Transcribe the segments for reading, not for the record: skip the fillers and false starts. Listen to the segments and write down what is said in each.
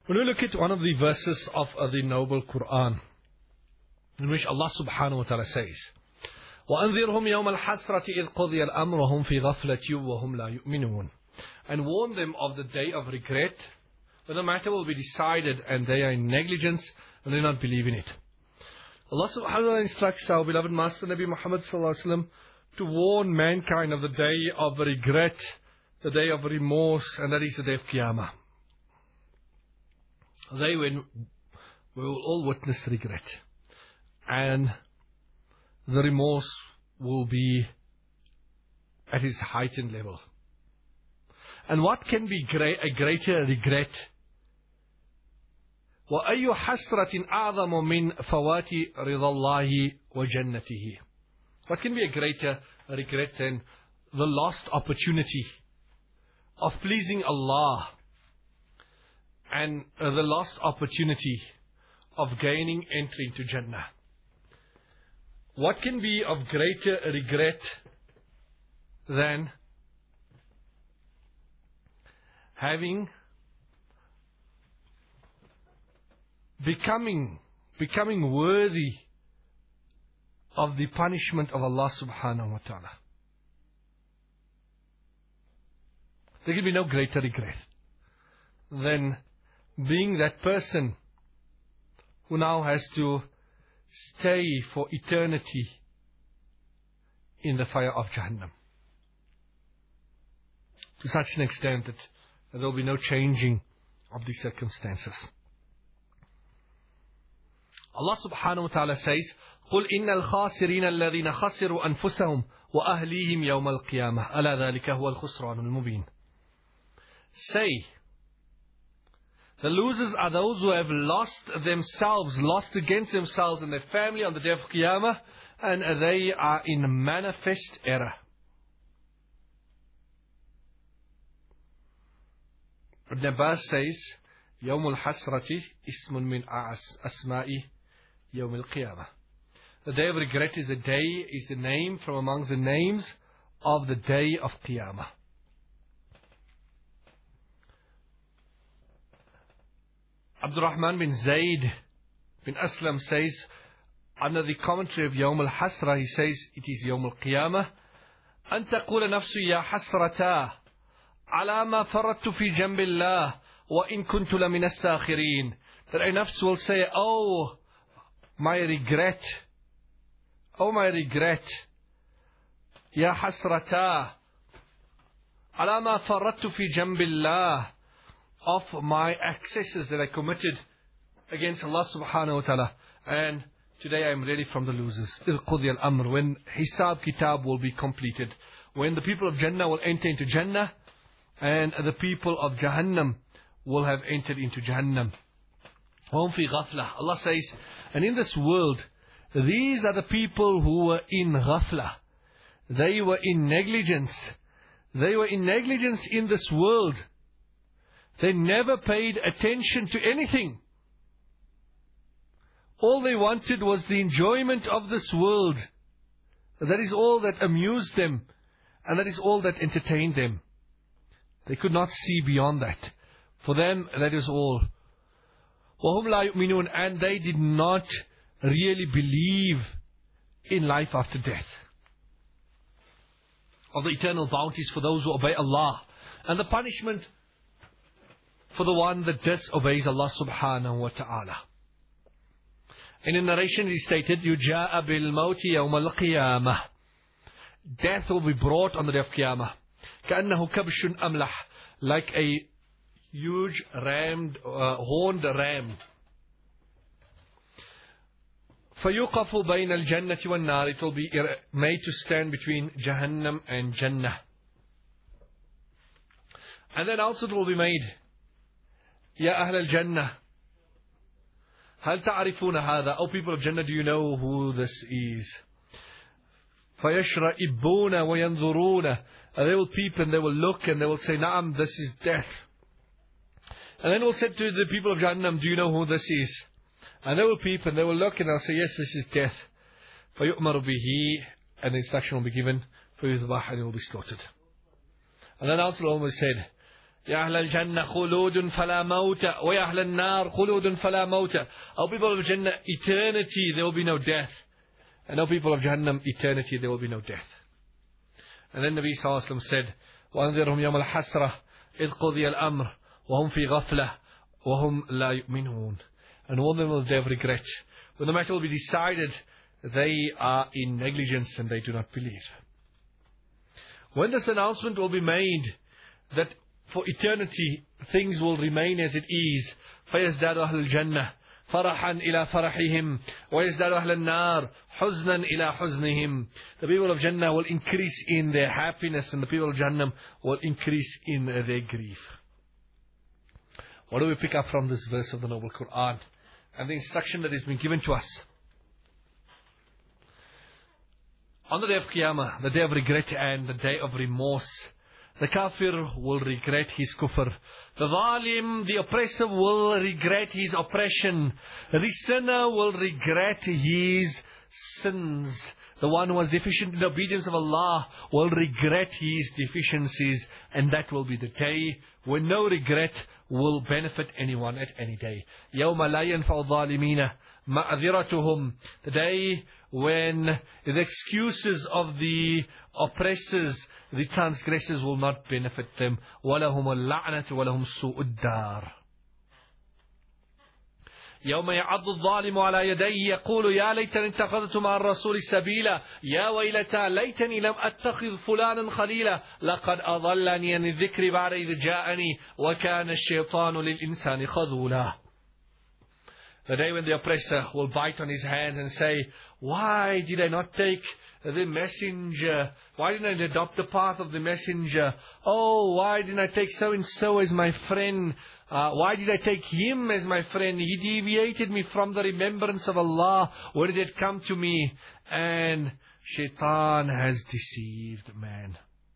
When we look at one of the verses of the noble Quran, in which Allah subhanahu wa ta'ala says, وَأَنذِرْهُمْ يَوْمَ الْحَسْرَةِ إِذْ قُضِيَ الْأَمْرُ وَهُمْ فِي غَفْلَةٍ وَهُمْ لَا يُؤْمِنُونَ. And warn them of the day of regret, when the matter will be decided and they are in negligence and they do not believe in it. Allah subhanahu wa ta'ala instructs our beloved Master Nabi Muhammad sallallahu alaihi wasallam to warn mankind of the day of regret, the day of remorse, and that is the day of Qiyamah. They when we will all witness regret, and the remorse will be at its heightened level. And what can be a greater regret? وَأَيُّ حَسْرَةٍ أَعْظَمُ مِنْ فَوَاتِ رِضَى اللَّهِ وَجَنَّتِهِ. What can be a greater regret than the lost opportunity of pleasing Allah and the lost opportunity of gaining entry into Jannah? What can be of greater regret than becoming worthy of the punishment of Allah subhanahu wa ta'ala? There can be no greater regret than being that person who now has to stay for eternity in the fire of Jahannam, to such an extent that there will be no changing of the circumstances. Allah subhanahu wa ta'ala says, قُلْ إِنَّ الْخَاسِرِينَ الَّذِينَ خَسِرُوا أَنفُسَهُمْ وَأَهْلِيهِمْ يَوْمَ الْقِيَامَةِ أَلَا ذَلِكَ هُوَ الْخُسْرَانُ الْمُبِينُ. Say, the losers are those who have lost themselves, lost against themselves and their family on the day of Qiyamah, and they are in manifest error. Ibn Abbas says, يوم الحسرة اسم من أسماء يوم القيامة. The day of regret is the name from amongst the names of the day of Qiyamah. Abdurrahman bin Zayd bin Aslam says, under the commentary of Yawm al-Hasra, he says, it is Yawm al-Qiyamah, أن تقول نفسي يا حسرتا على ما فرطت في جنب الله وإن كنت لمن الساخرين. That a nafs will say, oh my regret, يا حسرتا على ما فرطت في جنب الله, of my excesses that I committed against Allah subhanahu wa ta'ala, and today I am ready from the losers. إِذْ قُضِيَ الْأَمْرُ, when Hisab Kitab will be completed, when the people of Jannah will enter into Jannah, and the people of Jahannam will have entered into Jahannam. وَهُمْ فِي غَفْلَةٍ. Allah says, and in this world, these are the people who were in ghafla. They were in negligence. They were in negligence in this world. They never paid attention to anything. All they wanted was the enjoyment of this world. That is all that amused them, and that is all that entertained them. They could not see beyond that. For them, that is all. وَهُمْ لَا يُؤْمِنُونَ. And they did not really believe in life after death, of the eternal bounties for those who obey Allah, and the punishment for the one that disobeys Allah subhanahu wa ta'ala. In a narration it is stated, يُجَاءَ بِالْمَوْتِ يَوْمَ الْقِيَامَةِ. Death will be brought on the day of Qiyamah. كَأَنَّهُ كَبْشٌ أَمْلَحٌ. Like a huge horned ram. فَيُقَفُ بَيْنَ الْجَنَّةِ وَالنَّارِ. It will be made to stand between Jahannam and Jannah. And then also it will be made, يا أهل الجنة هل تعرفون هذا? O people of Jannah, do you know who this is? فيشرئبون وينظرون. They will peep and they will look and they will say, نعم, this is death. And then we'll say to the people of Jahannam, do you know who this is? And they will peep and they will look and they'll say, yes, this is death. فيؤمر به. And the instruction will be given, فيذبح, and it will be slaughtered. And then also Allah said, يا أهل الجنة خلود فلا موت ويا أهل النار خلود فلا موت. O people of Jannah, eternity, there will be no death. And O people of Jahannam, eternity, there will be no death. And then Nabi Sallallahu Alaihi Wasallam said, وَأَنذِرْهُمْ يَوْمَ الْحَسْرَةِ إِذْ قُضِيَ الْأَمْرِ وَهُمْ فِي غَفْلَةٍ وَهُمْ لَا يُؤْمِنُونَ. And all of them will have regret. When the matter will be decided, they are in negligence and they do not believe. When this announcement will be made that for eternity things will remain as it is, فَيَزْدَادُ أَهْلُ الْجَنَّةِ فَرَحًا إِلَى فَرَحِهِمْ وَيَزْدَادُ أَهْلُ النَّارِ حُزْنًا إِلَى حُزْنِهِمْ. The people of Jannah will increase in their happiness and the people of Jahannam will increase in their grief. What do we pick up from this verse of the Noble Quran and the instruction that has been given to us? On the day of Qiyamah, the day of regret and the day of remorse, the kafir will regret his kufr. The zalim, the oppressor, will regret his oppression. The sinner will regret his sins. The one who was deficient in obedience of Allah will regret his deficiencies. And that will be the day when no regret will benefit anyone at any day. يَوْمَ لَا يَنْفَعُ الظَّالِمِينَ مَعْذِرَتُهُم. The day when the excuses of the oppressors, the transgressors, will not benefit them. وَلَهُمُ اللَّعْنَةُ وَلَهُمْ سُوءُ الدَّارِ. يوم يعض الظالم على يديه يقول يا ليتني اتخذت مع الرسول سبيلا يا ويلتى ليتني لم أتخذ فلانا خليلا لقد أضلني عن الذكر بعد إذ جاءني وكان الشيطان للإنسان خذولا. The day when the oppressor will bite on his hand and say, why did I not take the messenger? Why didn't I adopt the path of the messenger? Oh, why didn't I take so and so as my friend? Why did I take him as my friend? He deviated me from the remembrance of Allah. Where did it come to me? And Shaitan has deceived man.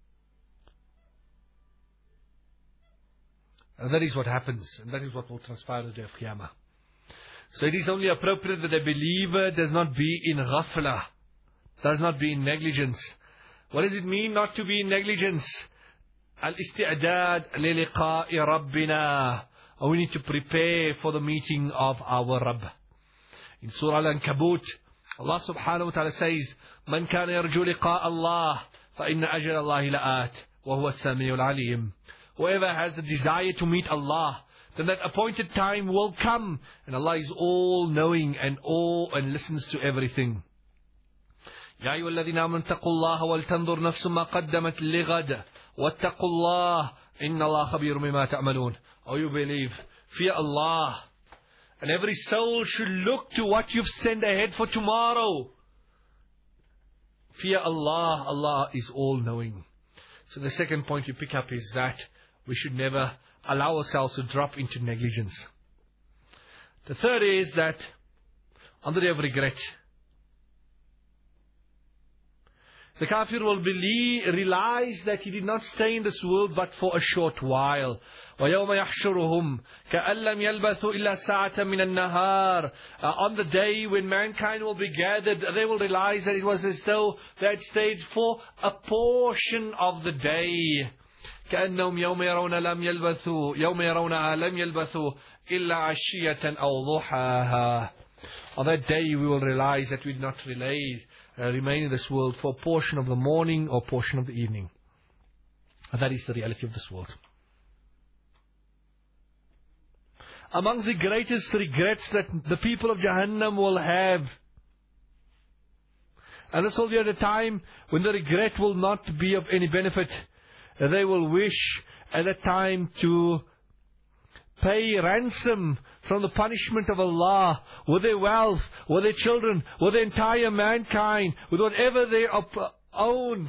And that is what happens. And that is what will transpire on the day of Qiyamah. So it is only appropriate that a believer does not be in ghafla, does not be in negligence. What does it mean not to be in negligence? Al-isti'adad li-liqa'i rabbina. We need to prepare for the meeting of our Rabb. In Surah Al-Ankabut, Allah subhanahu wa ta'ala says, Man kana yarju liqa' Allah, fa inna ajal Allahi la'at, wa huwa as-sami'ul alim. Whoever has the desire to meet Allah, then that appointed time will come. And Allah is all-knowing and listens to everything. يا أيها الذين آمنوا اتقوا الله ولتنظر نفس ما قدمت لغد واتقوا الله إن الله خبير بما تعملون. Oh, you believe, fear Allah, and every soul should look to what you've sent ahead for tomorrow. Fear Allah, Allah is all-knowing. So the second point you pick up is that we should never allow ourselves to drop into negligence. The third is that on the day of regret, the kafir will realize that he did not stay in this world but for a short while. وَيَوْمَ يَحْشُرُهُمْ كَأَنْ لَمْ يَلْبَثُوا إِلَّا سَاعَةً مِنَ النَّهَارِ. On the day when mankind will be gathered, they will realize that it was as though they had stayed for a portion of the day. كأنهم يوم يرونها لم يلبثوا إلا عشية أو ضحاها. On that day we will realize that we did not remain in this world for a portion of the morning or portion of the evening. And that is the reality of this world. Amongst the greatest regrets that the people of Jahannam will have, and this will be at a time when the regret will not be of any benefit. They will wish at a time to pay ransom from the punishment of Allah with their wealth, with their children, with the entire mankind, with whatever they owned.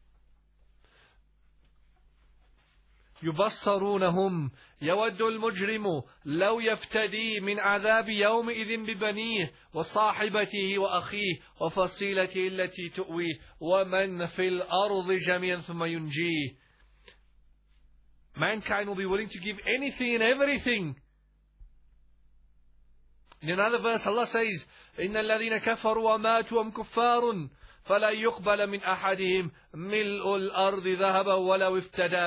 يبصرونهم يود المجرم لو يفتدي من عذاب يومئذ ببنيه وصاحبته وأخيه وفصيلته التي تؤويه ومن في الأرض جميعا ثم ينجيه. Mankind will be willing to give anything and everything. In another verse, Allah says, إِنَّ الَّذِينَ كَفَرُوا وَمَاتُوا وَهُمْ كُفَّارٌ فَلَا يُقْبَلَ مِنْ أَحَدِهِمْ مِلْءُ الْأَرْضِ ذَهَبًا وَلَوْ افْتَدَى بِهِ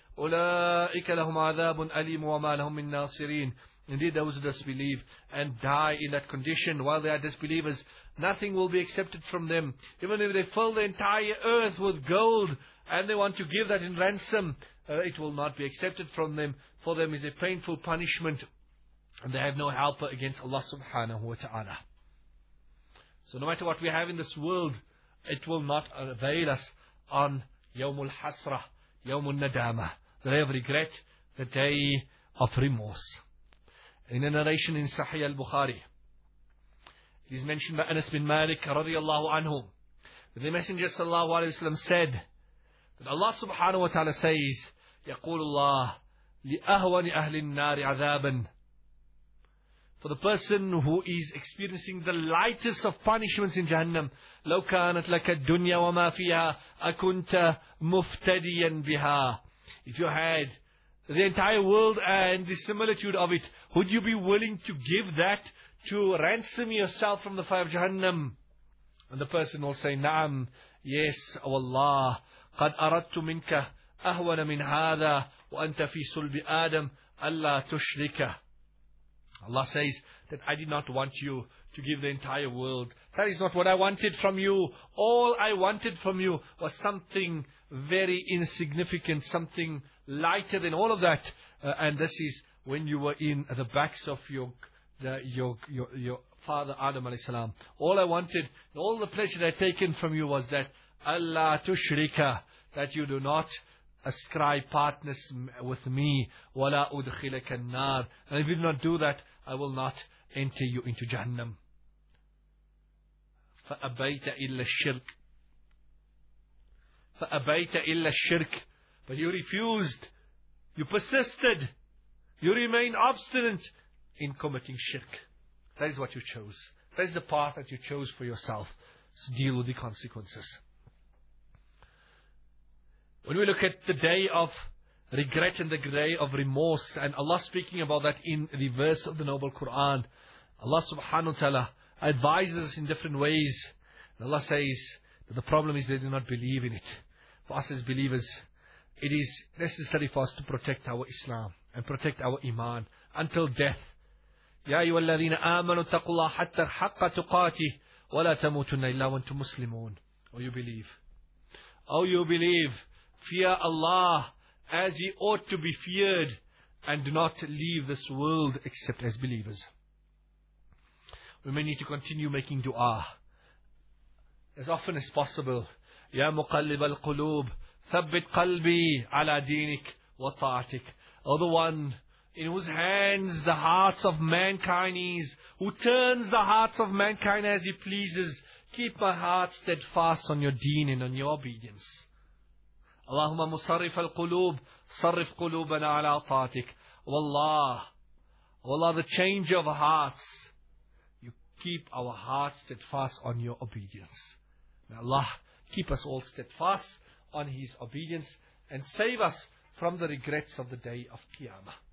أولئك لهم عذاب أليم وما لهم من ناصرين. Indeed, those who disbelieve and die in that condition while they are disbelievers, nothing will be accepted from them. Even if they fill the entire earth with gold and they want to give that in ransom, it will not be accepted from them. For them is a painful punishment, and they have no helper against Allah subhanahu wa ta'ala. So no matter what we have in this world, it will not avail us on Yawmul Hasra, Yawmul Nadama, the day of regret, the day of remorse. In a narration in Sahih al-Bukhari, it is mentioned by Anas bin Malik radiyallahu anhu, that the Messenger sallallahu alayhi wa sallam said, that Allah subhanahu wa ta'ala says, يقول الله لأهون أهل النار عذابا. For the person who is experiencing the lightest of punishments in Jahannam, لو كانت لك الدنيا وما فيها أكنت مفتديا بها. If you had the entire world and the similitude of it, would you be willing to give that to ransom yourself from the fire of Jahannam? And the person will say, نعم, yes, O Allah, قد أردت منك أهون من هذا وأنت في صلب آدم ألا تشرك. Allah says that I did not want you to give the entire world. That is not what I wanted from you. All I wanted from you was something very insignificant, something lighter than all of that. And this is when you were in the backs of your father Adam alayhi salam. All I wanted, all the pleasure I had taken from you was that Allah tushrika, that you do not ascribe partners with me. Wala udkhilaka an-nar. And if you do not do that, I will not enter you into Jahannam. فَأَبَيْتَ إِلَّا الشِّرْكِ. فَأَبَيْتَ إِلَّا الشِّرْكِ. But you refused. You persisted. You remained obstinate in committing shirk. That is what you chose. That is the path that you chose for yourself. So deal with the consequences. When we look at the day of regret and the day of remorse, and Allah speaking about that in the verse of the Noble Quran, Allah subhanahu wa ta'ala advises us in different ways. And Allah says that the problem is they do not believe in it. For us as believers, it is necessary for us to protect our Islam and protect our Iman until death. يا أيها الذين آمنوا اتقوا الله حتى حق تقاته ولا تموتن إلا وأنتم مسلمون. Oh, you believe. Oh, you believe. Fear Allah as He ought to be feared, and do not leave this world except as believers. We may need to continue making dua as often as possible. يا مقلب القلوب ثبت قلبي على دينك وطاعتك. Oh, the one in whose hands the hearts of mankind is, who turns the hearts of mankind as He pleases. Keep my heart steadfast on your deen and on your obedience. Allahumma musarrif al-qulub, sarrif qulubana ala ta'atik. Wallah, Allah, the changer of hearts, you keep our hearts steadfast on your obedience. May Allah keep us all steadfast on His obedience and save us from the regrets of the day of Qiyamah.